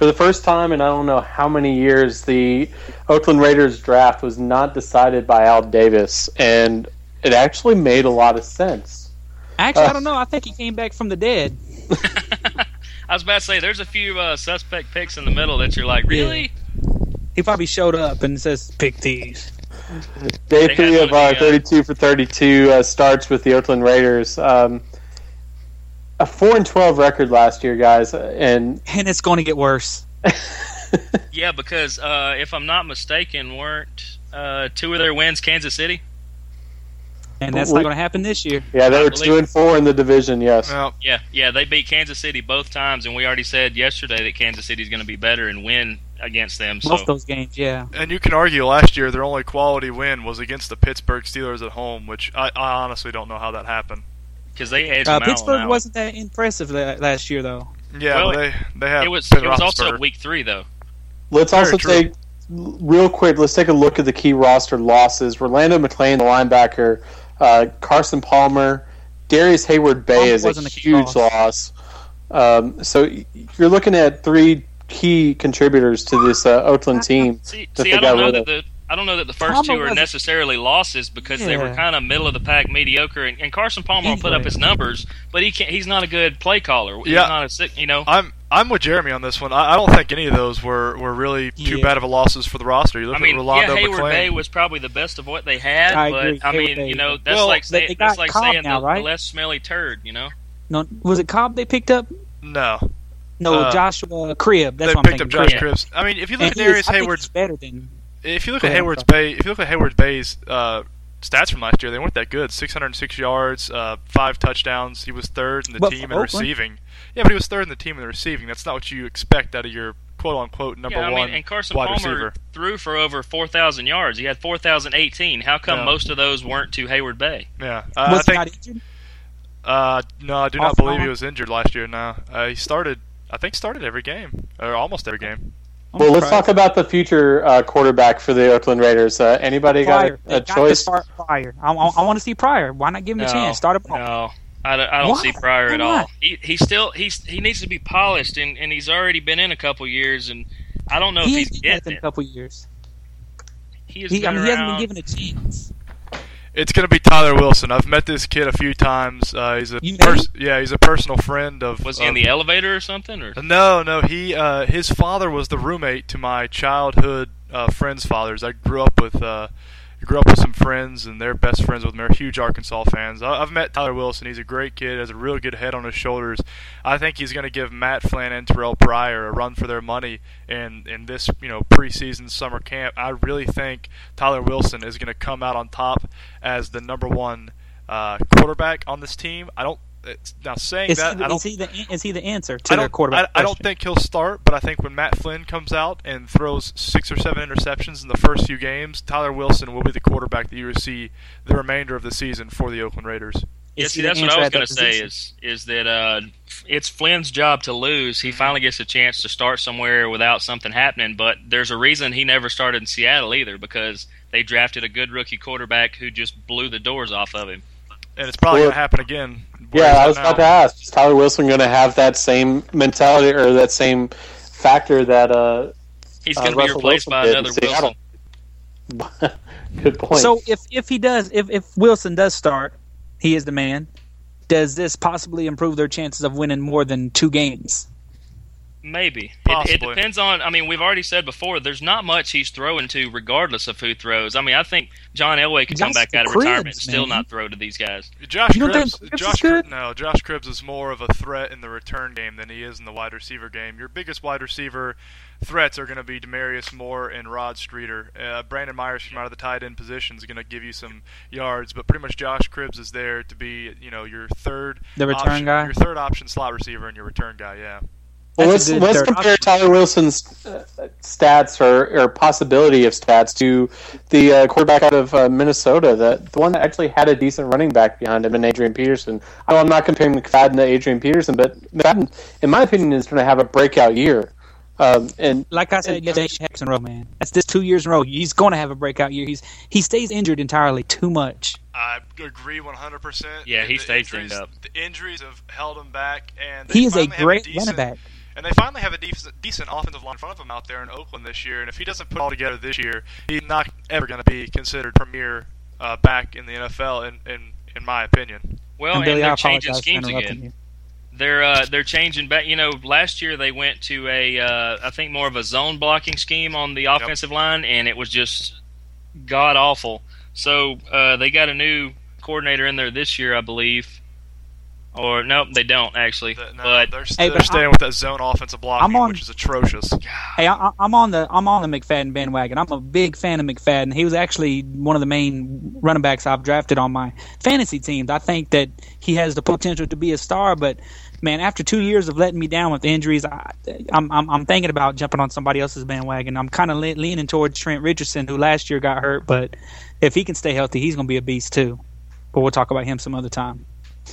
For the first time in I don't know how many years, the Oakland Raiders draft was not decided by Al Davis, and it actually made a lot of sense. Actually, I don't know. I think he came back from the dead. I was about to say, there's a few suspect picks in the middle that you're like, really? Yeah. He probably showed up and says, pick these. Day 3 of our 32 for 32 starts with the Oakland Raiders. A 4-12 record last year, guys, and it's going to get worse. Yeah, because if I'm not mistaken, weren't 2 of their wins Kansas City? And that's not going to happen this year. Yeah, they were 2-4 in the division. Yes. Well, yeah, they beat Kansas City both times, and we already said yesterday that Kansas City's going to be better and win against them. Most of those games, yeah. And you can argue last year their only quality win was against the Pittsburgh Steelers at home, which I honestly don't know how that happened. Because they edged them out. Pittsburgh wasn't that impressive last year, though. Yeah, well, they have. It was also week 3, though. Let's also take real quick. Let's take a look at the key roster losses. Rolando McClain, the linebacker. Carson Palmer, Darius Hayward-Bay is a huge loss. So you're looking at 3 key contributors to this Oakland team. I don't know that the first 2 are necessarily losses because they were kind of middle of the pack, mediocre. And Carson Palmer will put up his numbers, but he's not a good play caller. He's not I'm with Jeremy on this one. I don't think any of those were really too bad of a losses for the roster. You look at Rolando Hayward-Bay was probably the best of what they had, that's like saying the less smelly turd, No, was it Cobb they picked up? No, Joshua Cribb. They picked up Josh Cribbs. I mean, if you look at Darius Hayward's better than. If you look at Hayward-Bay's stats from last year, they weren't that good. 606 yards, 5 touchdowns. He was 3rd in the team in receiving. Yeah, but he was 3rd in the team in the receiving. That's not what you expect out of your quote-unquote number one and Carson wide Palmer receiver. Threw for over 4,000 yards. He had 4,018. How come most of those weren't to Hayward-Bay? Yeah, was he not injured? No, I do not believe he was injured last year. No, he started every game or almost every game. Well, let's talk about the future quarterback for the Oakland Raiders. Anybody got a choice? Pryor. I want to see Pryor. Why not give him a chance? Start him. No, I don't see Pryor at all. He needs to be polished, and he's already been in a couple years, and I don't know if he's getting in a couple years. He hasn't been given a chance. It's going to be Tyler Wilson. I've met this kid a few times. He's a personal friend of. Was he in the elevator or something? Or? No. His father was the roommate to my childhood friends' fathers. I grew up with some friends, and they're best friends with them. They're huge Arkansas fans. I've met Tyler Wilson. He's a great kid. Has a real good head on his shoulders. I think he's going to give Matt Flynn and Terrell Pryor a run for their money in this preseason summer camp. I really think Tyler Wilson is going to come out on top as the number 1 quarterback on this team. Is he the answer to their quarterback? I don't think he'll start, but I think when Matt Flynn comes out and throws 6 or 7 interceptions in the first few games, Tyler Wilson will be the quarterback that you will see the remainder of the season for the Oakland Raiders. That's what I was going to say is that it's Flynn's job to lose. He finally gets a chance to start somewhere without something happening, but there's a reason he never started in Seattle either, because they drafted a good rookie quarterback who just blew the doors off of him. And it's probably going to happen again. Yeah, I was about to ask. Is Tyler Wilson going to have that same mentality or that same factor that he's going to be replaced by another Wilson? Good point. So if Wilson does start, he is the man. Does this possibly improve their chances of winning more than 2 games? Maybe. It depends on – I mean, we've already said before, there's not much he's throwing to regardless of who throws. I mean, I think John Elway could come back out of retirement and still not throw to these guys. Josh Cribbs is more of a threat in the return game than he is in the wide receiver game. Your biggest wide receiver threats are going to be Demarius Moore and Rod Streeter. Brandon Myers from out of the tight end position is going to give you some yards, but pretty much Josh Cribbs is there to be your third option slot receiver and your return guy, yeah. Well, let's compare Tyler Wilson's stats or possibility of stats to the quarterback out of Minnesota, the one that actually had a decent running back behind him, and Adrian Peterson. I know I'm not comparing McFadden to Adrian Peterson, but McFadden, in my opinion, is going to have a breakout year. And like I said, Jackson Rowe, man, that's this 2 years in a row. He's going to have a breakout year. He stays injured entirely too much. I agree 100%. Yeah, he stays injured up. The injuries have held him back, and he is a great running back. And they finally have a decent offensive line in front of him out there in Oakland this year. And if he doesn't put it all together this year, he's not ever going to be considered premier back in the NFL, in my opinion. Well, and they're changing schemes again. They're changing back. Last year they went to I think more of a zone blocking scheme on the offensive line, and it was just god awful. So they got a new coordinator in there this year, I believe. Or nope, they don't actually. But they're staying with that zone offensive blocking, which is atrocious. Hey, I'm on the McFadden bandwagon. I'm a big fan of McFadden. He was actually one of the main running backs I've drafted on my fantasy teams. I think that he has the potential to be a star, but man, after 2 years of letting me down with injuries, I'm thinking about jumping on somebody else's bandwagon. I'm kind of leaning towards Trent Richardson, who last year got hurt, but if he can stay healthy, he's going to be a beast too. But we'll talk about him some other time.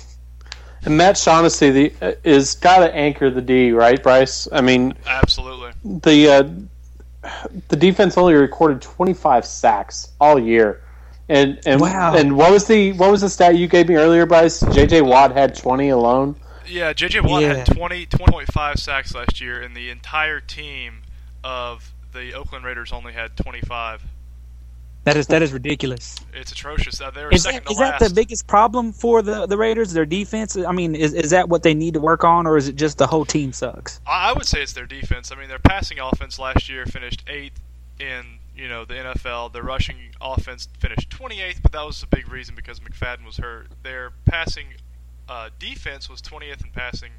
And Matt Shaughnessy is got to anchor the D, right, Bryce? I mean, absolutely. The defense only recorded 25 sacks all year, and wow. And what was the stat you gave me earlier, Bryce? J.J. Watt had 20 alone. Yeah, J.J. Watt had 20.5 sacks last year, and the entire team of the Oakland Raiders only had 25. That is ridiculous. It's atrocious. They were is second to last. Is that the biggest problem for the Raiders, their defense? I mean, is that what they need to work on, or is it just the whole team sucks? I would say it's their defense. I mean, their passing offense last year finished 8th in the NFL. Their rushing offense finished 28th, but that was a big reason because McFadden was hurt. Their passing defense was 20th in passing,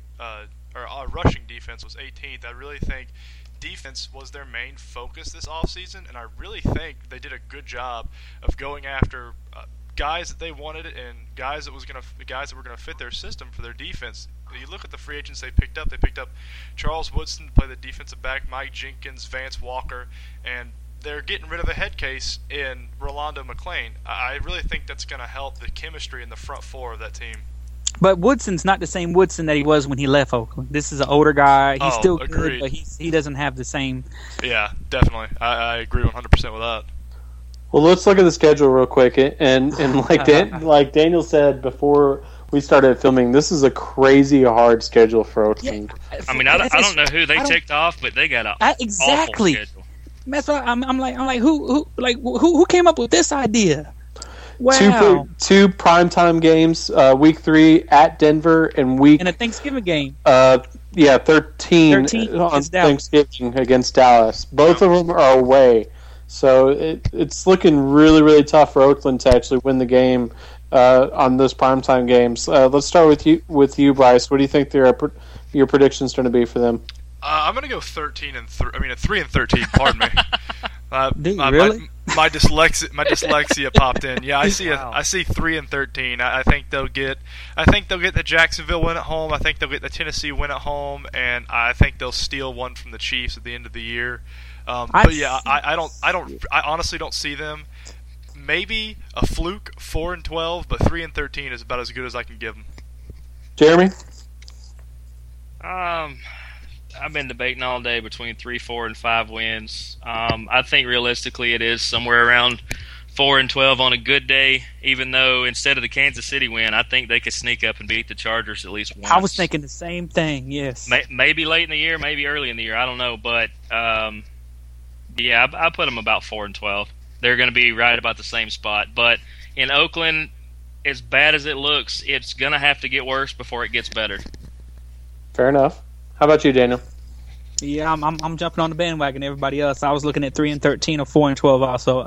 or rushing defense was 18th. I really think defense was their main focus this offseason, and I really think they did a good job of going after guys that they wanted and guys that were going to fit their system for their defense. You look at the free agents they picked up. They picked up Charles Woodson to play the defensive back, Mike Jenkins, Vance Walker, and they're getting rid of a head case in Rolando McClain. I really think that's going to help the chemistry in the front four of that team. But Woodson's not the same Woodson that he was when he left Oakland. This is an older guy. He's still agreed. Good, but he doesn't have the same. Yeah, definitely. I agree 100% with that. Well, let's look at the schedule real quick. And like Daniel said before we started filming, this is a crazy hard schedule for Oakland. Yeah, I mean, I don't know who they ticked off, but they got an exactly. awful schedule. That's why I'm like who came up with this idea? Wow. Two primetime games, week 3 at Denver and a Thanksgiving game. 13 on Thanksgiving against Dallas. Both of them are away. So it's looking really, really tough for Oakland to actually win the game on those primetime games. Let's start with you, Bryce. What do you think your prediction's going to be for them? I'm going to go 3 and 13. Pardon me. Really? My dyslexia popped in. Yeah, I see 3 and 13. I think they'll get the Jacksonville win at home. I think they'll get the Tennessee win at home, and I think they'll steal one from the Chiefs at the end of the year. I honestly don't see them. Maybe a fluke 4 and 12, but 3 and 13 is about as good as I can give them. Jeremy? I've been debating all day between 3, 4, and 5 wins. I think realistically it is somewhere around 4 and 12 on a good day, even though instead of the Kansas City win, I think they could sneak up and beat the Chargers at least once. I was thinking the same thing, yes. Maybe late in the year, maybe early in the year, I don't know. But, I put them about 4 and 12. They're going to be right about the same spot. But in Oakland, as bad as it looks, it's going to have to get worse before it gets better. Fair enough. How about you, Daniel? Yeah, I'm jumping on the bandwagon. Everybody else, I was looking at 3 and 13 or 4 and 12. Also,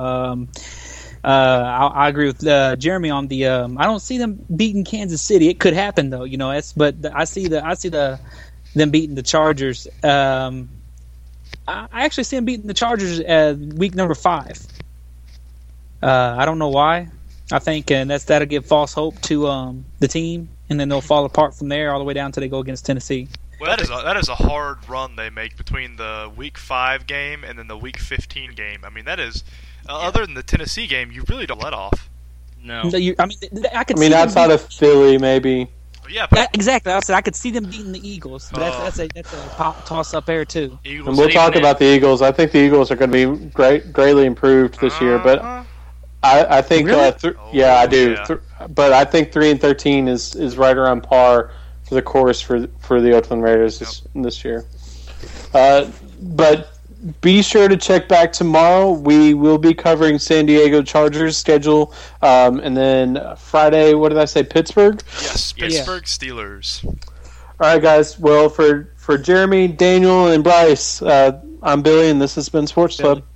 I agree with Jeremy on the. I don't see them beating Kansas City. It could happen though, I see them beating the Chargers. I actually see them beating the Chargers week number 5. I don't know why. I think that'll give false hope to the team, and then they'll fall apart from there all the way down until they go against Tennessee. Well, that is a hard run they make between the Week 5 game and then the Week 15 game. I mean, that is other than the Tennessee game, you really don't let off. No, I could see outside of Philly, maybe. Yeah, but exactly. I could see them beating the Eagles. But that's a toss up there too. And we'll talk about the Eagles. I think the Eagles are going to be greatly improved this year, but I think really? I do. Yeah. But I think 3 and 13 is right around par for the course for the Oakland Raiders this year. But be sure to check back tomorrow. We will be covering San Diego Chargers schedule, and then Friday. What did I say? Pittsburgh. Yes, Pittsburgh Steelers. All right, guys. Well, for Jeremy, Daniel, and Bryce, I'm Billy, and this has been Sports Club.